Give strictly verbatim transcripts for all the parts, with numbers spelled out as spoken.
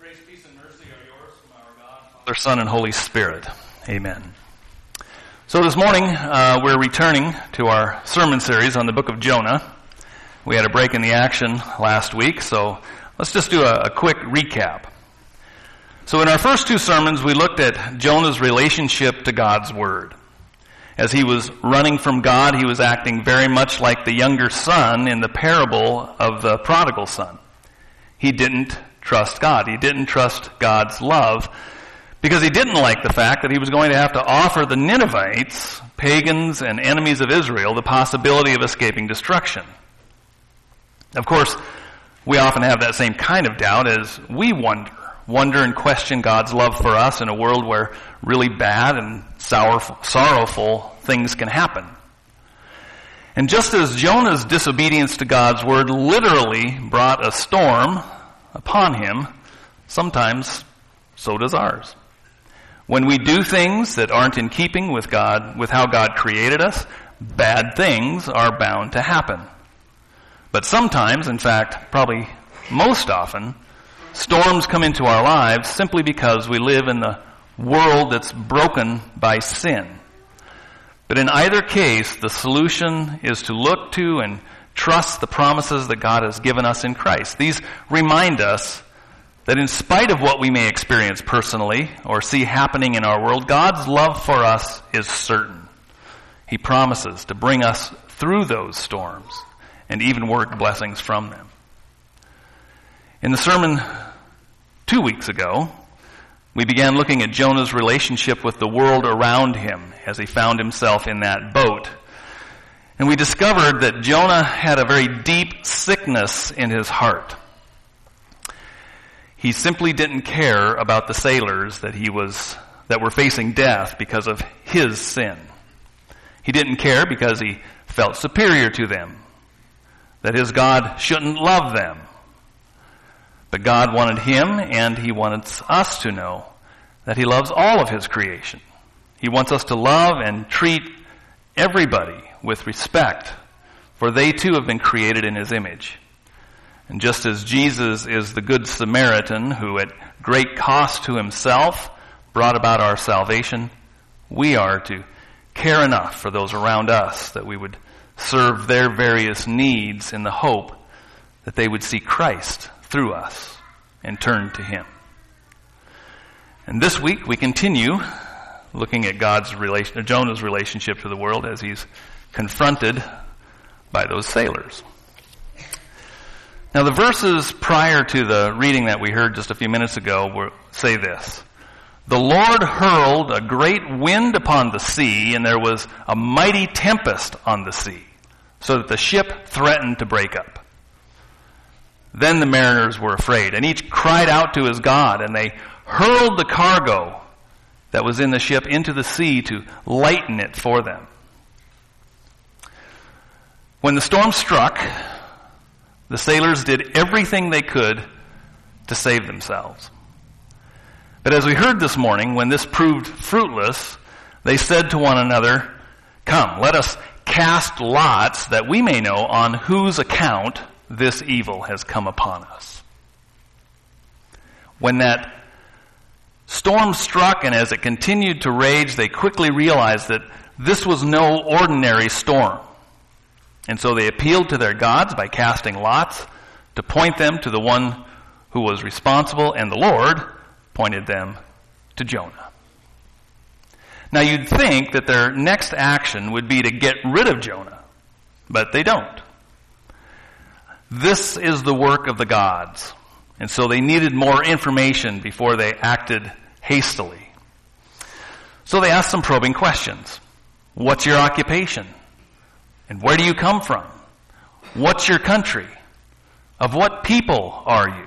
Grace, peace, and mercy are yours from our God, Father, Son, and Holy Spirit. Amen. So this morning, uh, we're returning to our sermon series on the book of Jonah. We had a break in the action last week, so let's just do a, a quick recap. So in our first two sermons, we looked at Jonah's relationship to God's Word. As he was running from God, he was acting very much like the younger son in the parable of the prodigal son. He didn't trust God. He didn't trust God's love because he didn't like the fact that he was going to have to offer the Ninevites, pagans and enemies of Israel, the possibility of escaping destruction. Of course, we often have that same kind of doubt as we wonder, wonder and question God's love for us in a world where really bad and sorrowful, sorrowful things can happen. And just as Jonah's disobedience to God's word literally brought a storm upon him, sometimes so does ours. When we do things that aren't in keeping with God, with how God created us, bad things are bound to happen. But sometimes, in fact, probably most often, storms come into our lives simply because we live in the world that's broken by sin. But in either case, the solution is to look to and trust the promises that God has given us in Christ. These remind us that in spite of what we may experience personally or see happening in our world, God's love for us is certain. He promises to bring us through those storms and even work blessings from them. In the sermon two weeks ago, we began looking at Jonah's relationship with the world around him as he found himself in that boat. And we discovered that Jonah had a very deep sickness in his heart. He simply didn't care about the sailors that he was that were facing death because of his sin. He didn't care because he felt superior to them, that his God shouldn't love them. But God wanted him, and he wanted us to know that he loves all of his creation. He wants us to love and treat everybody with respect, for they too have been created in his image. And just as Jesus is the Good Samaritan who at great cost to himself brought about our salvation, we are to care enough for those around us that we would serve their various needs in the hope that they would see Christ through us and turn to him. And this week we continue looking at God's relation, Jonah's relationship to the world as he's confronted by those sailors. Now the verses prior to the reading that we heard just a few minutes ago were, say this: "The Lord hurled a great wind upon the sea, and there was a mighty tempest on the sea, so that the ship threatened to break up. Then the mariners were afraid, and each cried out to his God, and they hurled the cargo that was in the ship into the sea to lighten it for them. When the storm struck, the sailors did everything they could to save themselves. But as we heard this morning, when this proved fruitless, they said to one another, 'Come, let us cast lots that we may know on whose account this evil has come upon us.' When that storm struck, and as it continued to rage, they quickly realized that this was no ordinary storm. And so they appealed to their gods by casting lots to point them to the one who was responsible, and the Lord pointed them to Jonah. Now you'd think that their next action would be to get rid of Jonah, but they don't. This is the work of the gods, and so they needed more information before they acted hastily. So they asked some probing questions. What's your occupation? And where do you come from? What's your country? Of what people are you?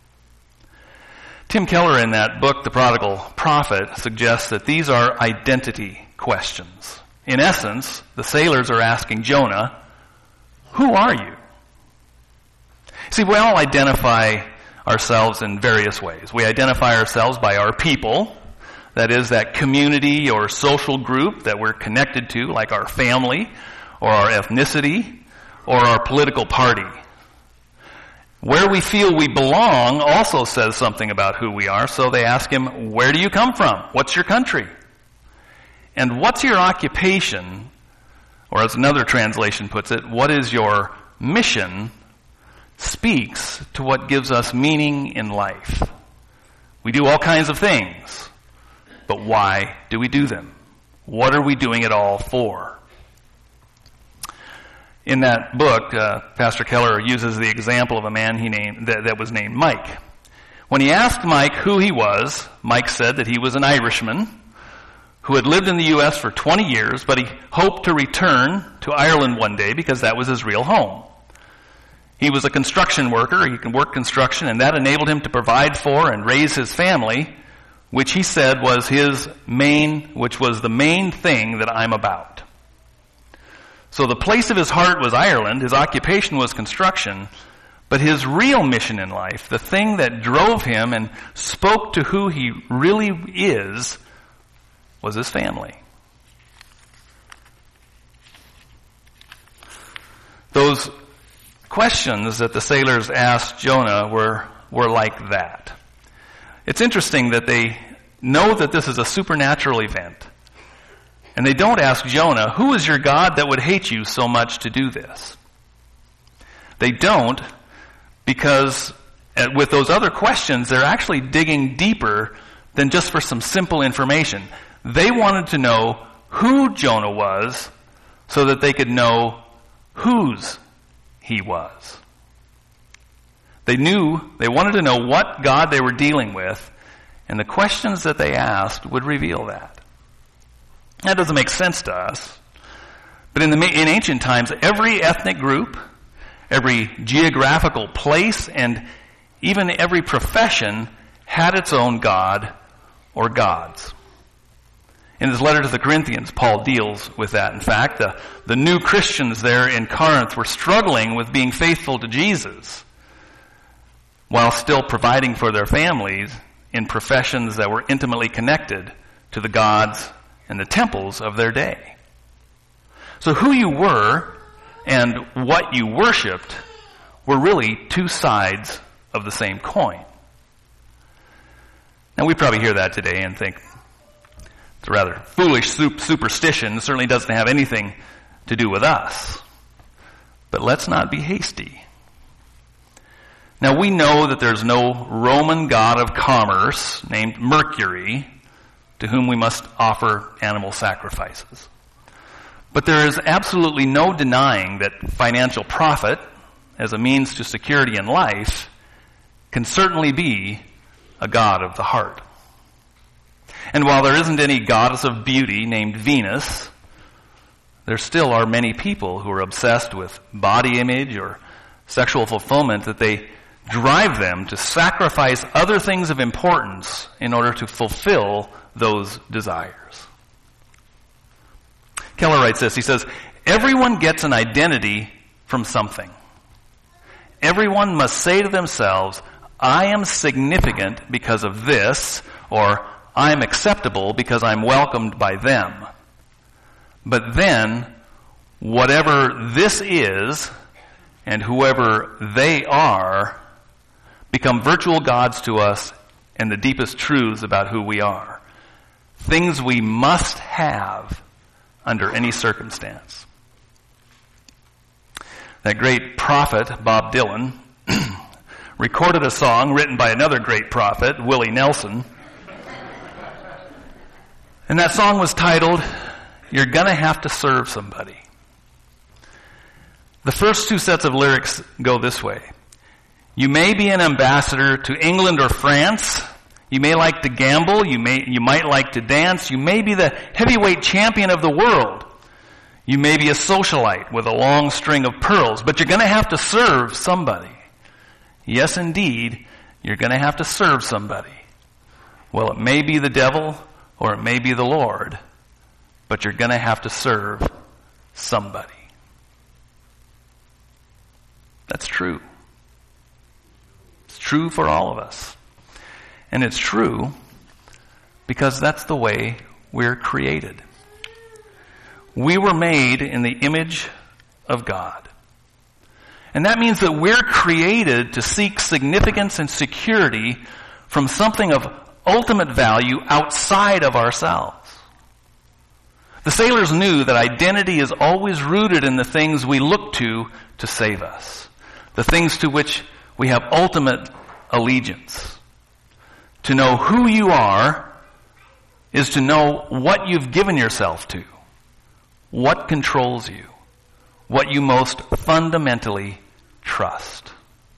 Tim Keller in that book, The Prodigal Prophet, suggests that these are identity questions. In essence, the sailors are asking Jonah, who are you? See, we all identify ourselves in various ways. We identify ourselves by our people, that is, that community or social group that we're connected to, like our family, or our ethnicity, or our political party. Where we feel we belong also says something about who we are, so they ask him, where do you come from? What's your country? And what's your occupation? Or as another translation puts it, what is your mission? Speaks to what gives us meaning in life. We do all kinds of things, but why do we do them? What are we doing it all for? In that book, uh, Pastor Keller uses the example of a man he named that, that was named Mike. When he asked Mike who he was, Mike said that he was an Irishman who had lived in the U S for twenty years, but he hoped to return to Ireland one day because that was his real home. He was a construction worker. He can work construction, and that enabled him to provide for and raise his family, which he said was his main, which was the main thing that I'm about. So the place of his heart was Ireland, his occupation was construction, but his real mission in life, the thing that drove him and spoke to who he really is, was his family. Those questions that the sailors asked Jonah were, were like that. It's interesting that they know that this is a supernatural event. And they don't ask Jonah, who is your God that would hate you so much to do this? They don't, because with those other questions, they're actually digging deeper than just for some simple information. They wanted to know who Jonah was so that they could know whose he was. They knew, they wanted to know what God they were dealing with, and the questions that they asked would reveal that. That doesn't make sense to us. But in, the, in ancient times, every ethnic group, every geographical place, and even every profession had its own god or gods. In his letter to the Corinthians, Paul deals with that. In fact, the, the new Christians there in Corinth were struggling with being faithful to Jesus while still providing for their families in professions that were intimately connected to the gods and the temples of their day. So who you were and what you worshipped were really two sides of the same coin. Now we probably hear that today and think it's a rather foolish superstition. It certainly doesn't have anything to do with us. But let's not be hasty. Now we know that there's no Roman god of commerce named Mercury to whom we must offer animal sacrifices. But there is absolutely no denying that financial profit as a means to security in life can certainly be a god of the heart. And while there isn't any goddess of beauty named Venus, there still are many people who are obsessed with body image or sexual fulfillment that they drive them to sacrifice other things of importance in order to fulfill those desires. Keller writes this. He says, everyone gets an identity from something. Everyone must say to themselves, I am significant because of this, or I am acceptable because I'm welcomed by them. But then, whatever this is, and whoever they are, become virtual gods to us and the deepest truths about who we are. Things we must have under any circumstance. That great prophet, Bob Dylan, recorded a song written by another great prophet, Willie Nelson. And that song was titled, You're Gonna Have to Serve Somebody. The first two sets of lyrics go this way. You may be an ambassador to England or France. You may like to gamble. You may, you might like to dance. You may be the heavyweight champion of the world. You may be a socialite with a long string of pearls, but you're going to have to serve somebody. Yes, indeed, you're going to have to serve somebody. Well, it may be the devil or it may be the Lord, but you're going to have to serve somebody. That's true. It's true for all of us. And it's true because that's the way we're created. We were made in the image of God. And that means that we're created to seek significance and security from something of ultimate value outside of ourselves. The sailors knew that identity is always rooted in the things we look to to save us, the things to which we have ultimate allegiance. To know who you are is to know what you've given yourself to, what controls you, what you most fundamentally trust.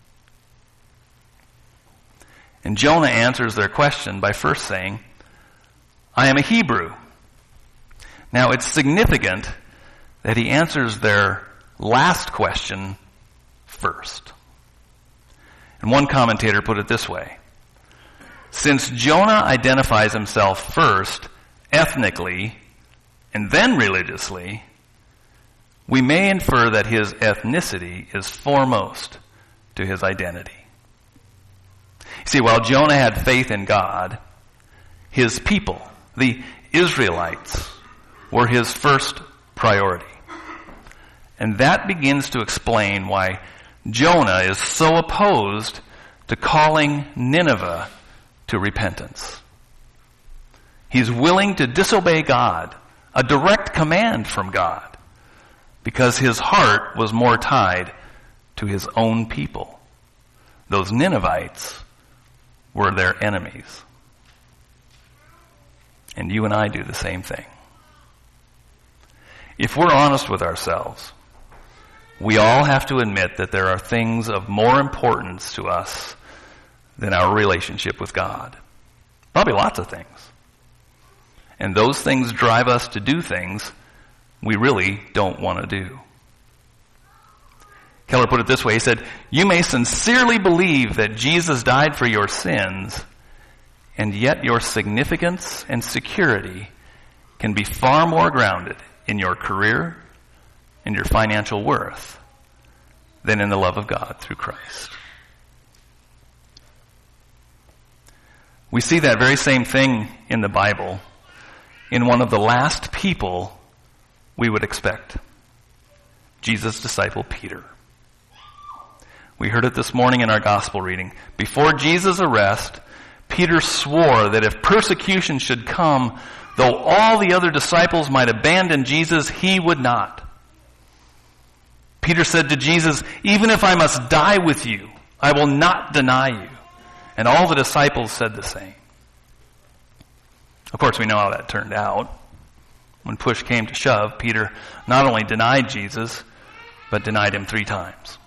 And Jonah answers their question by first saying, I am a Hebrew. Now it's significant that he answers their last question first. And one commentator put it this way: since Jonah identifies himself first ethnically and then religiously, we may infer that his ethnicity is foremost to his identity. See, while Jonah had faith in God, his people, the Israelites, were his first priority. And that begins to explain why Jonah is so opposed to calling Nineveh to repentance. He's willing to disobey God, a direct command from God, because his heart was more tied to his own people. Those Ninevites were their enemies. And you and I do the same thing. If we're honest with ourselves, we all have to admit that there are things of more importance to us than our relationship with God. Probably lots of things. And those things drive us to do things we really don't want to do. Keller put it this way. He said, you may sincerely believe that Jesus died for your sins, and yet your significance and security can be far more grounded in your career and your financial worth than in the love of God through Christ. We see that very same thing in the Bible in one of the last people we would expect, Jesus' disciple Peter. We heard it this morning in our gospel reading. Before Jesus' arrest, Peter swore that if persecution should come, though all the other disciples might abandon Jesus, he would not. Peter said to Jesus, even if I must die with you, I will not deny you. And all the disciples said the same. Of course, we know how that turned out. When push came to shove, Peter not only denied Jesus, but denied him three times.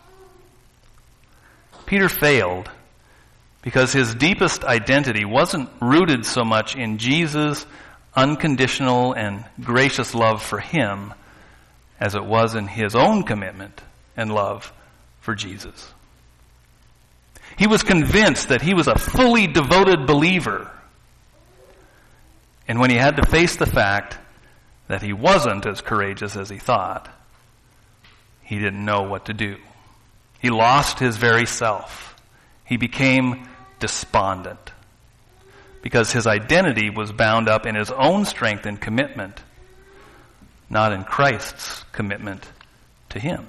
Peter failed because his deepest identity wasn't rooted so much in Jesus' unconditional and gracious love for him as it was in his own commitment and love for Jesus. He was convinced that he was a fully devoted believer. And when he had to face the fact that he wasn't as courageous as he thought, he didn't know what to do. He lost his very self. He became despondent because his identity was bound up in his own strength and commitment, not in Christ's commitment to him.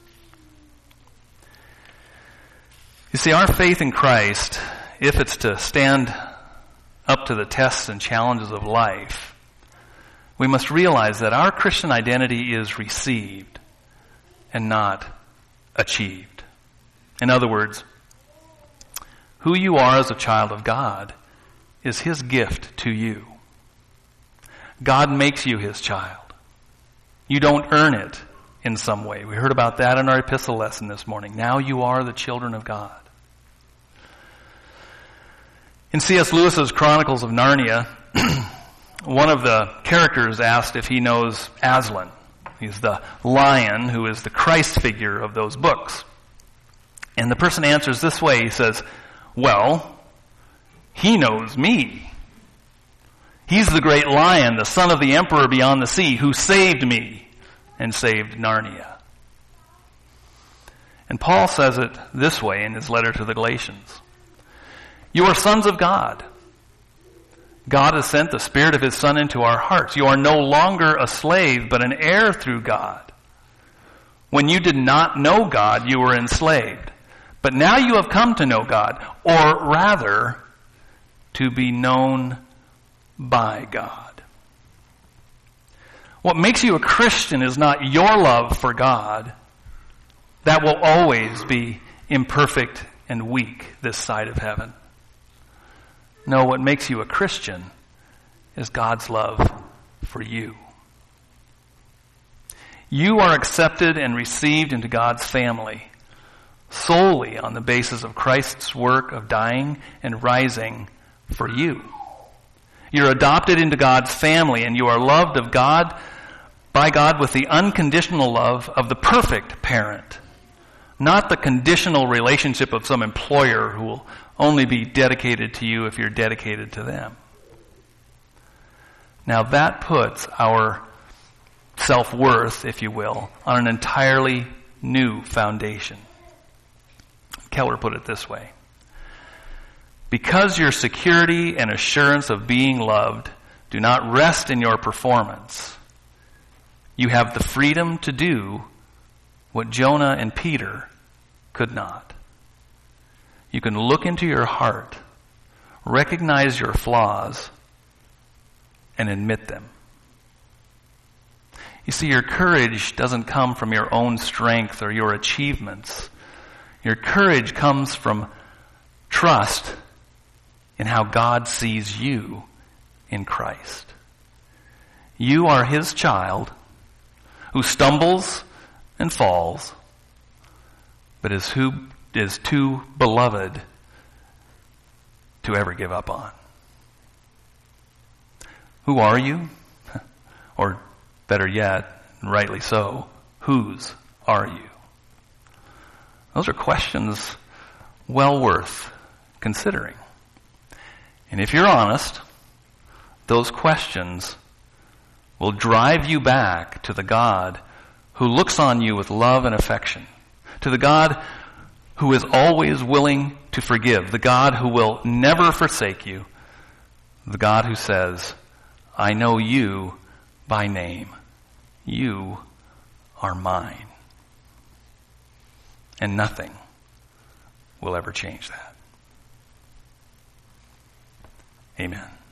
You see, our faith in Christ, if it's to stand up to the tests and challenges of life, we must realize that our Christian identity is received and not achieved. In other words, who you are as a child of God is his gift to you. God makes you his child. You don't earn it in some way. We heard about that in our epistle lesson this morning. Now you are the children of God. In C S Lewis's Chronicles of Narnia, one of the characters asked if he knows Aslan. He's the lion who is the Christ figure of those books. And the person answers this way. He says, well, he knows me. He's the great lion, the son of the emperor beyond the sea, who saved me and saved Narnia. And Paul says it this way in his letter to the Galatians. You are sons of God. God has sent the Spirit of his Son into our hearts. You are no longer a slave, but an heir through God. When you did not know God, you were enslaved. But now you have come to know God, or rather, to be known by God. What makes you a Christian is not your love for God. That will always be imperfect and weak this side of heaven. No, what makes you a Christian is God's love for you. You are accepted and received into God's family solely on the basis of Christ's work of dying and rising for you. You're adopted into God's family, and you are loved of God, by God, with the unconditional love of the perfect parent, not the conditional relationship of some employer who will only be dedicated to you if you're dedicated to them. Now that puts our self-worth, if you will, on an entirely new foundation. Keller put it this way: because your security and assurance of being loved do not rest in your performance, you have the freedom to do what Jonah and Peter could not. You can look into your heart, recognize your flaws, and admit them. You see, your courage doesn't come from your own strength or your achievements. Your courage comes from trust in how God sees you in Christ. You are His child who stumbles and falls, but is who is too beloved to ever give up on. Who are you? Or better yet, and rightly so, whose are you? Those are questions well worth considering. And if you're honest, those questions will drive you back to the God who looks on you with love and affection, to the God who is always willing to forgive, the God who will never forsake you, the God who says, I know you by name. You are mine. And nothing will ever change that. Amen.